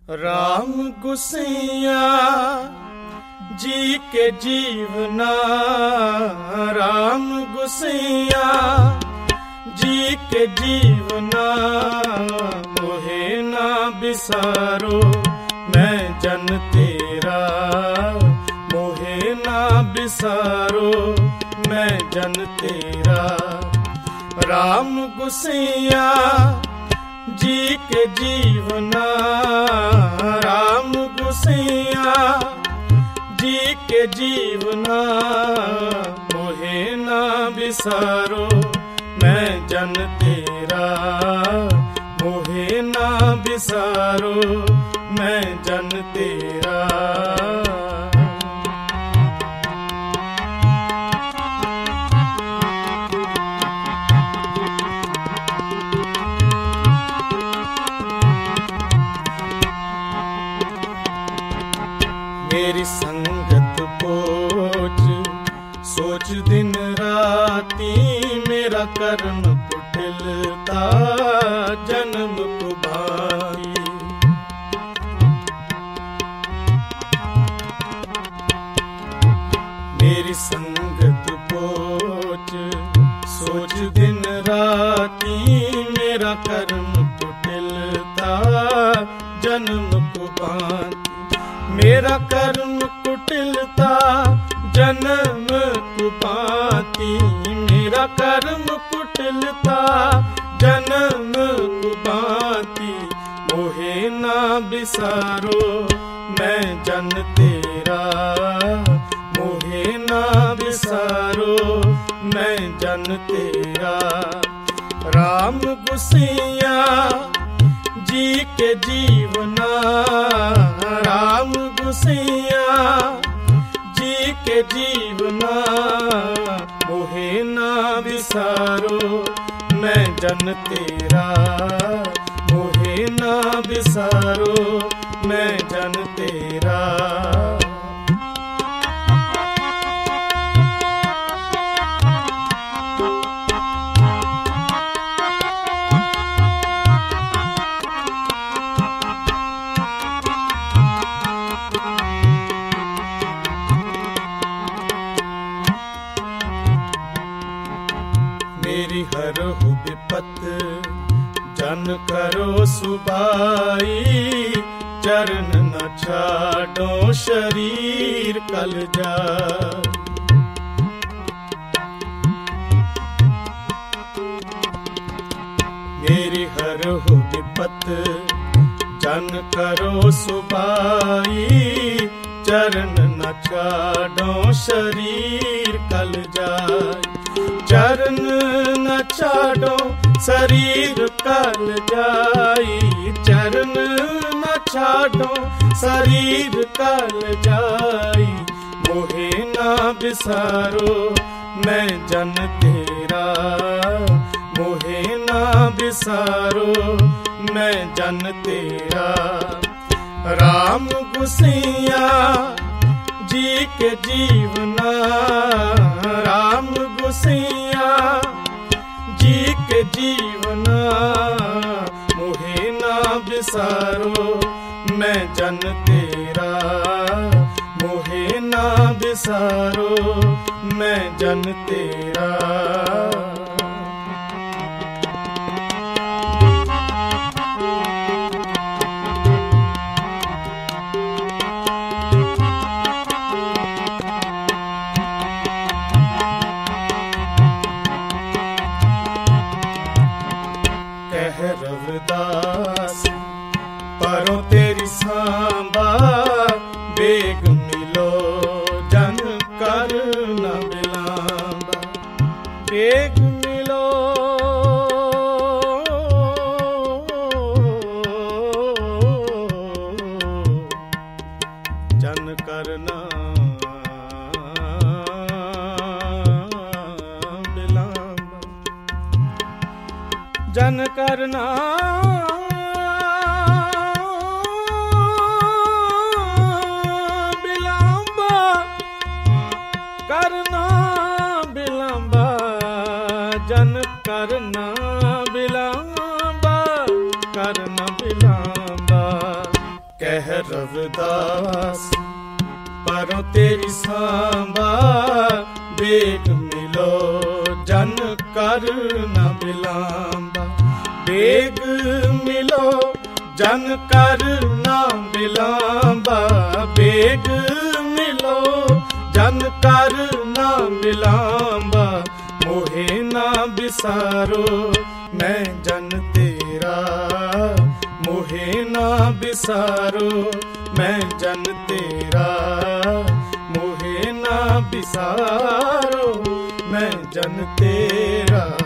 राम गुसैया जी के जीवना, राम गुसैया जी के जीवना, मोहे ना बिसारो मैं जन तेरा, मोहे ना बिसारो मैं जन तेरा। राम गुसैया जी के जीवना, राम गुसैया जी के जीवना, मोहे ना बिसारो मैं जन तेरा, मोहे ना बिसारो मैं जन तेरा। मेरी संगत पोच सोच दिन राती, मेरा कर्म कुटिलता जन्म को भाई। मेरी संगत पोच सोच दिन राती, मेरा कर्म कुटिलता जन्म को भाई। मेरा कर्म कुटिलता जन्म कुपाती, मेरा कर्म कुटिलता जन्म कुपाती, मोहे ना बिसारो मैं जन तेरा, मोहे ना बिसारो मैं जन तेरा। राम गुसैया जी के जीवना, राम गुसैया जी के जीवना, मोहे ना बिसारो मैं जन तेरा, मोहे ना बिसारो मैं जन तेरा। मेरी हर हो विपत जन करो सुबाई, चरण न छाड़ो शरीर कल जा। मेरी हर हो विपत जन करो सुबाई, चरण न छाड़ो शरीर कल जाए। चरण न छाड़ो शरीर कल जाई, चरण न छाड़ो शरीर कल जाई, मोहे ना बिसारो मैं जन तेरा, मोहे ना बिसारो मैं जन तेरा। राम गुसैया जी के जीवना, राम गुसैया जी के जीवना, मोहे ना बिसारो मैं जन तेरा, मोहे ना बिसारो मैं जन तेरा। रविदास परो तेरी सांबा, बेग मिलो जन कर न बिलांबा, बेग मिलो जन करना बिलांबा, जन करना बिलांबा, करना बिलांबा, जन करना बिलांबा, करना बिलांबा। ਕਹਿ ਰਵਿਦਾਸ ਪਰੋਂ ਤੇਰੀ ਸਾਂਭਾ ਬੇਗ ਮਿਲੋ ਜਨ ਕਰ ਨਾ ਬਿਲਾਂਬਾ। ਬੇਗ ਮਿਲੋ ਜਨ ਕਰ ਨਾ ਬਿਲਾਂਬਾ। ਬੇਗ ਮਿਲੋ ਜਨ ਕਰ ਨਾ ਬਿਲਾਂਬਾ। ਮੋਹੇ ਨਾ ਬਿਸਾਰੋ ਮੈਂ ਜਨ ਤੇਰਾ। ਮੋਹੇ ਨਾ ਬਿਸਾਰੋ ਮੈਂ ਜਨ ਤੇਰਾ। ਮੋਹੇ ਨਾ ਬਿਸਾਰੋ ਮੈਂ ਜਨ ਤੇਰਾ।